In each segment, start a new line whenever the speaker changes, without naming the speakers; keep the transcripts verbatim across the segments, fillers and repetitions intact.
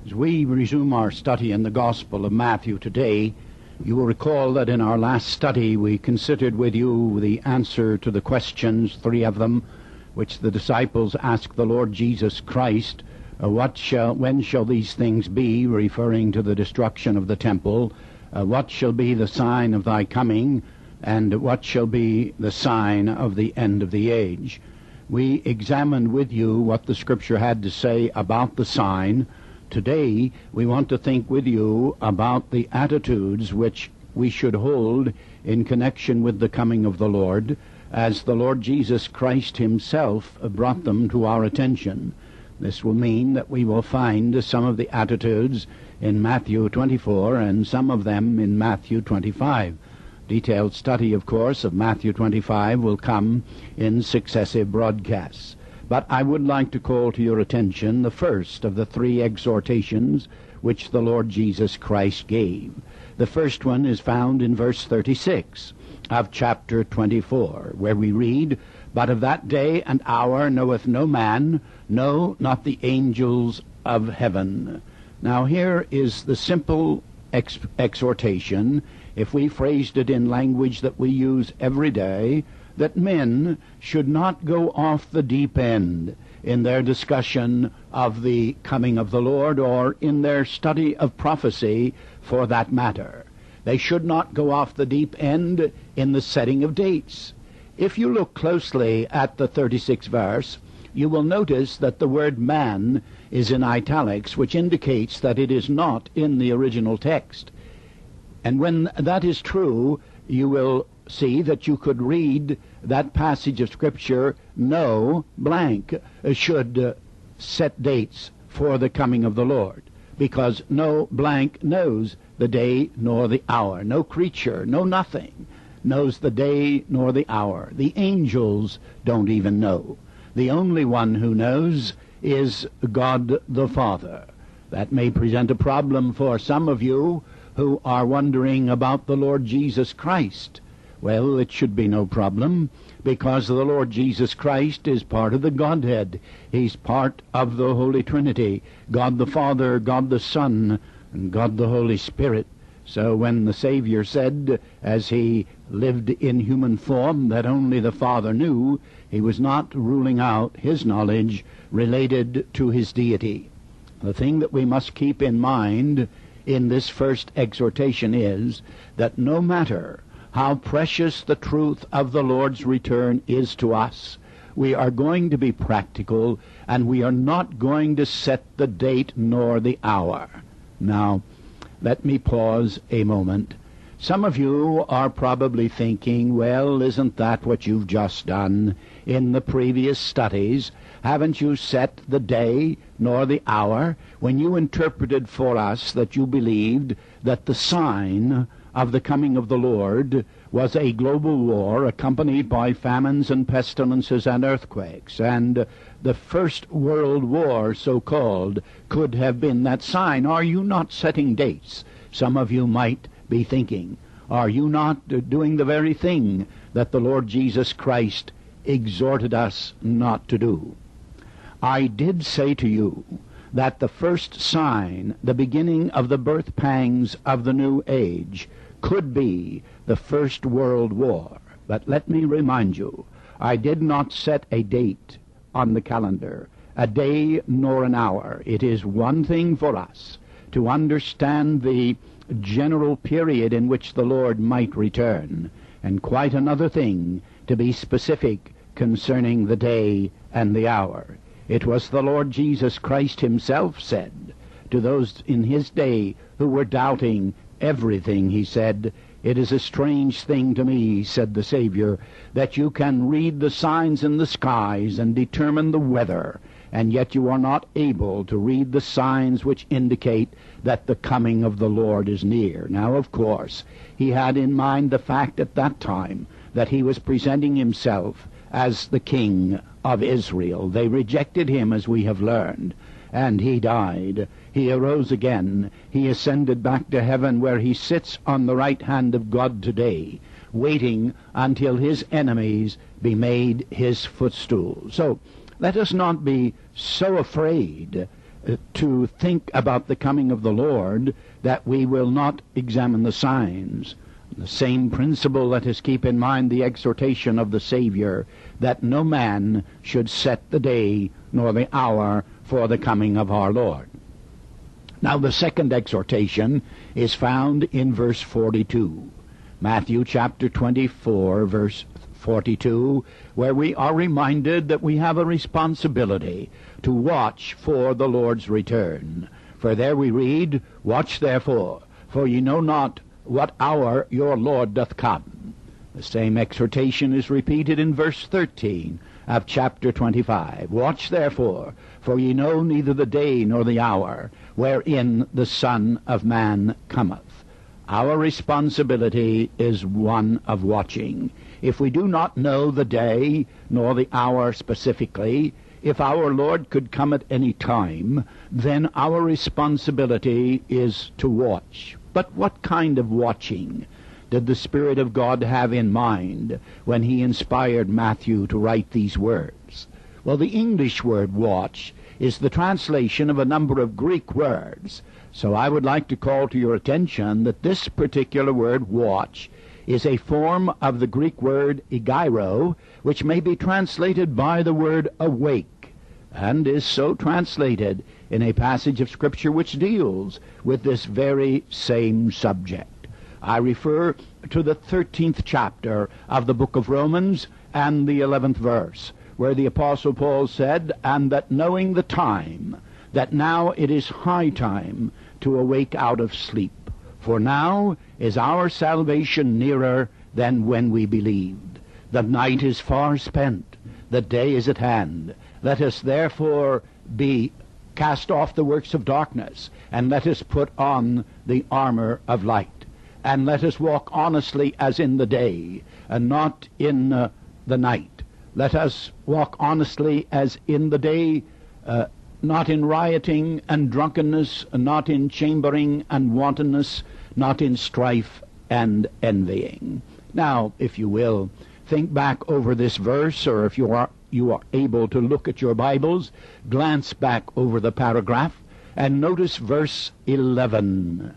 As we resume our study in the Gospel of Matthew today, you will recall that in our last study we considered with you the answer to the questions, three of them, which the disciples asked the Lord Jesus Christ. Uh, what shall, when shall these things be, referring to the destruction of the temple? Uh, what shall be the sign of thy coming? And what shall be the sign of the end of the age? We examined with you what the Scripture had to say about the sign. Today, we want to think with you about the attitudes which we should hold in connection with the coming of the Lord, as the Lord Jesus Christ himself brought them to our attention. This will mean that we will find some of the attitudes in Matthew twenty-four and some of them in Matthew twenty-five. Detailed study, of course, of Matthew twenty-five will come in successive broadcasts. But I would like to call to your attention the first of the three exhortations which the Lord Jesus Christ gave. The first one is found in verse thirty-six of chapter twenty-four, where we read, "But of that day and hour knoweth no man, no, not the angels of heaven." Now here is the simple ex- exhortation, if we phrased it in language that we use every day, that men should not go off the deep end in their discussion of the coming of the Lord, or in their study of prophecy for that matter. They should not go off the deep end in the setting of dates. If you look closely at the thirty-sixth verse, you will notice that the word man is in italics, which indicates that it is not in the original text. And when that is true, you will see that you could read that passage of Scripture, no blank should uh, set dates for the coming of the Lord, because no blank knows the day nor the hour. No creature, no nothing knows the day nor the hour. The angels don't even know. The only one who knows is God the Father. That may present a problem for some of you who are wondering about the Lord Jesus Christ. Well, it should be no problem, because the Lord Jesus Christ is part of the Godhead. He's part of the Holy Trinity, God the Father, God the Son, and God the Holy Spirit. So when the Savior said, as he lived in human form, that only the Father knew, he was not ruling out his knowledge related to his deity. The thing that we must keep in mind in this first exhortation is that no matter how precious the truth of the Lord's return is to us, we are going to be practical, and we are not going to set the date nor the hour. Now, let me pause a moment. Some of you are probably thinking, well, isn't that what you've just done in the previous studies? Haven't you set the day nor the hour when you interpreted for us that you believed that the sign of the coming of the Lord was a global war accompanied by famines and pestilences and earthquakes, and the First World War, so-called, could have been that sign? Are you not setting dates? Some of you might be thinking. Are you not doing the very thing that the Lord Jesus Christ exhorted us not to do? I did say to you that the first sign, the beginning of the birth pangs of the new age, could be the First World War. But let me remind you, I did not set a date on the calendar, a day nor an hour. It is one thing for us to understand the general period in which the Lord might return, and quite another thing to be specific concerning the day and the hour. It was the Lord Jesus Christ himself said to those in his day who were doubting everything, he said, "It is a strange thing to me," said the Savior, "that you can read the signs in the skies and determine the weather, and yet you are not able to read the signs which indicate that the coming of the Lord is near." Now, of course, he had in mind the fact at that time that he was presenting himself as the King of Israel. They rejected him, as we have learned, and he died. He arose again. He ascended back to heaven, where he sits on the right hand of God today, waiting until his enemies be made his footstool. So let us not be so afraid uh, to think about the coming of the Lord that we will not examine the signs. The same principle, let us keep in mind the exhortation of the Savior, that no man should set the day nor the hour for the coming of our Lord. Now the second exhortation is found in verse forty-two. Matthew chapter twenty-four, verse forty-two, where we are reminded that we have a responsibility to watch for the Lord's return. For there we read, "Watch therefore, for ye know not what hour your Lord doth come." The same exhortation is repeated in verse thirteen of chapter twenty-five. "Watch therefore, for ye know neither the day nor the hour wherein the Son of Man cometh." Our responsibility is one of watching. If we do not know the day nor the hour specifically, if our Lord could come at any time, then our responsibility is to watch. But what kind of watching did the Spirit of God have in mind when he inspired Matthew to write these words? Well, the English word watch is the translation of a number of Greek words. So I would like to call to your attention that this particular word, watch, is a form of the Greek word egeiro, which may be translated by the word awake, and is so translated in a passage of Scripture which deals with this very same subject. I refer to the thirteenth chapter of the book of Romans and the eleventh verse, where the Apostle Paul said, "And that knowing the time, that now it is high time to awake out of sleep. For now is our salvation nearer than when we believed. The night is far spent, the day is at hand. Let us therefore be cast off the works of darkness, and let us put on the armor of light. And let us walk honestly as in the day, and not in uh, the night. Let us walk honestly as in the day, uh, not in rioting and drunkenness, not in chambering and wantonness, not in strife and envying." Now, if you will, think back over this verse, or if you are you are able to look at your Bibles, glance back over the paragraph, and notice verse eleven.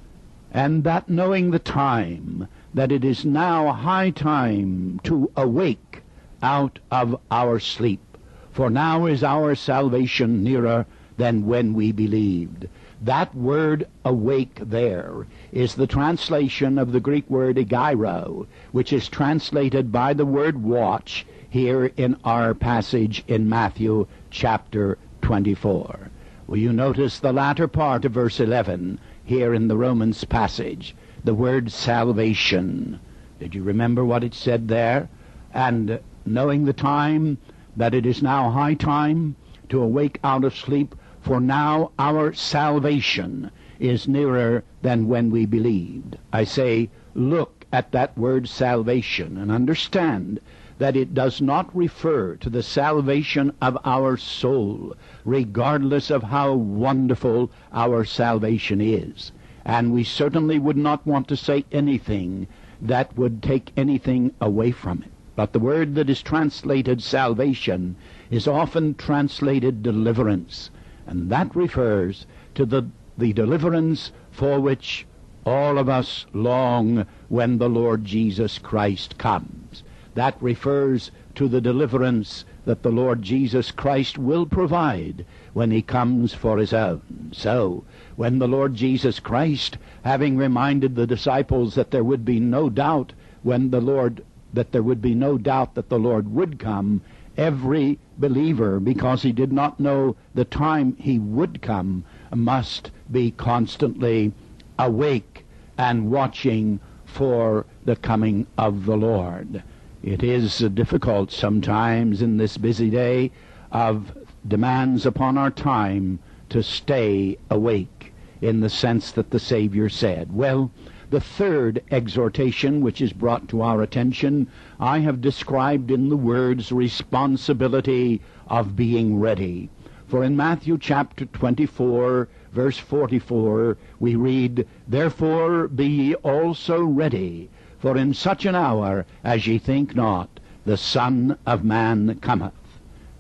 "And that knowing the time, that it is now high time to awake out of our sleep. For now is our salvation nearer than when we believed." That word awake there is the translation of the Greek word egeiro, which is translated by the word watch here in our passage in Matthew chapter twenty-four. Will you notice the latter part of verse eleven here in the Romans passage, the word salvation? Did you remember what it said there? "And knowing the time, that it is now high time to awake out of sleep, for now our salvation is nearer than when we believed." I say, look at that word salvation and understand that it does not refer to the salvation of our soul, regardless of how wonderful our salvation is. And we certainly would not want to say anything that would take anything away from it. But the word that is translated salvation is often translated deliverance, and that refers to the, the deliverance for which all of us long when the Lord Jesus Christ comes. That refers to the deliverance that the Lord Jesus Christ will provide when he comes for his own. So, when the Lord Jesus Christ, having reminded the disciples that there would be no doubt when the Lord that there would be no doubt that the Lord would come, every believer, because he did not know the time he would come, must be constantly awake and watching for the coming of the Lord. It is difficult sometimes in this busy day of demands upon our time to stay awake, in the sense that the Savior said. Well, the third exhortation which is brought to our attention, I have described in the words responsibility of being ready. For in Matthew chapter twenty-four, verse forty-four, we read, "Therefore be ye also ready, for in such an hour as ye think not, the Son of Man cometh."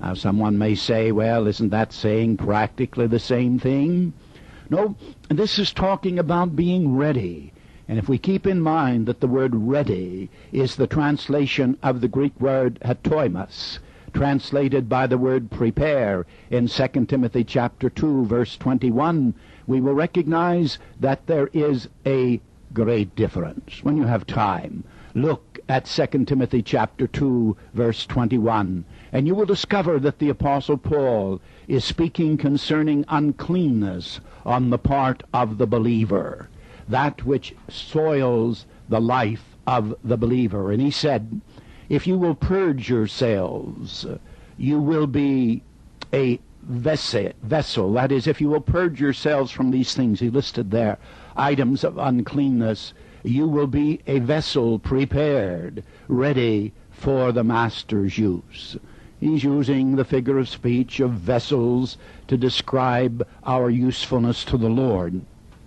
Now, someone may say, well, isn't that saying practically the same thing? No, this is talking about being ready. And if we keep in mind that the word ready is the translation of the Greek word hatoimos, translated by the word prepare in Second Timothy chapter two, verse twenty-one, we will recognize that there is a great difference. When you have time, look at Second Timothy chapter two, verse twenty-one, and you will discover that the Apostle Paul is speaking concerning uncleanness on the part of the believer, that which soils the life of the believer. And he said, if you will purge yourselves, you will be a vessel. That is, if you will purge yourselves from these things, he listed there, items of uncleanness, you will be a vessel prepared, ready for the master's use. He's using the figure of speech of vessels to describe our usefulness to the Lord.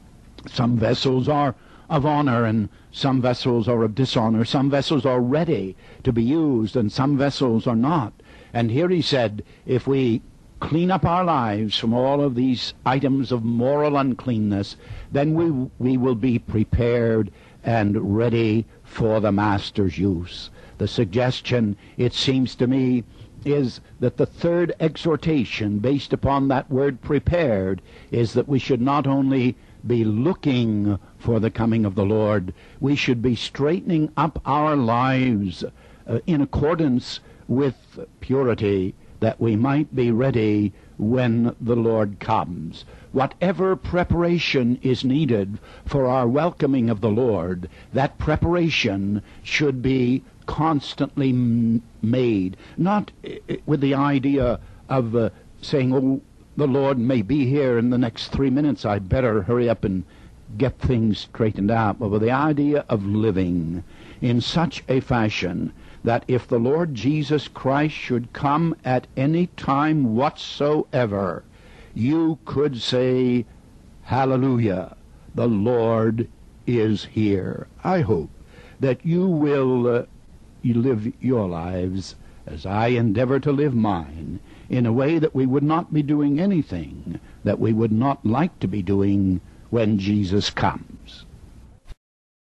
Some vessels are of honor, and some vessels are of dishonor. Some vessels are ready to be used, and some vessels are not. And here he said, if we clean up our lives from all of these items of moral uncleanness, then we, we will be prepared and ready for the master's use. The suggestion, it seems to me, is that the third exhortation based upon that word prepared is that we should not only be looking for the coming of the Lord, we should be straightening up our lives uh, in accordance with purity, that we might be ready when the Lord comes. Whatever preparation is needed for our welcoming of the Lord, that preparation should be constantly m- made, not uh, with the idea of uh, saying, oh, the Lord may be here in the next three minutes, I'd better hurry up and get things straightened out, but with the idea of living in such a fashion that if the Lord Jesus Christ should come at any time whatsoever, you could say, hallelujah, the Lord is here. I hope that you will uh, you live your lives as I endeavor to live mine, in a way that we would not be doing anything that we would not like to be doing when Jesus comes.